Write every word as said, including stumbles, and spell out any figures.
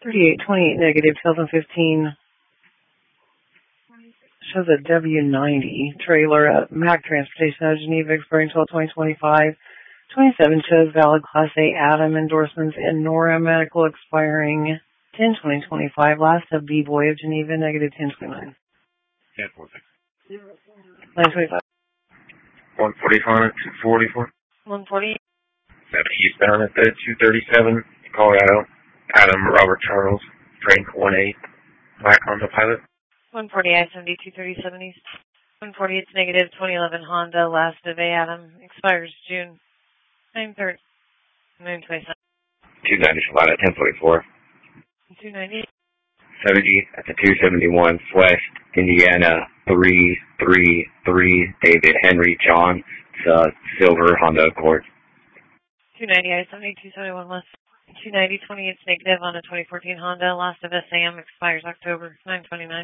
thirty-eight twenty-eight negative, twenty fifteen. Shows a W ninety trailer at Mac Transportation out of Geneva expiring twelve twenty twenty-five. twenty-seven shows valid Class A Adam endorsements in Nora Medical expiring ten twenty twenty-five. Last of B-Boy of Geneva, negative ten twenty-nine. ten forty-six. nine twenty-five. one forty-four, two forty-four. one forty. That's eastbound at the two thirty-seven, Colorado. Adam Robert Charles, Frank one eight. Black Honda Pilot. one forty I seventy, two thirty-seven east. one forty, it's negative, twenty eleven Honda, last of A Adam, expires June nine thirty, nine twenty-seven. two ninety Shalata, ten forty-four. two ninety. seventy at the two seventy-one, West, Indiana, three three three, David Henry John, uh, silver Honda Accord. two ninety I seventy, two seventy-one West. two ninety, twenty-eight negative on a twenty fourteen Honda, last of S A M, expires October nine twenty-nine.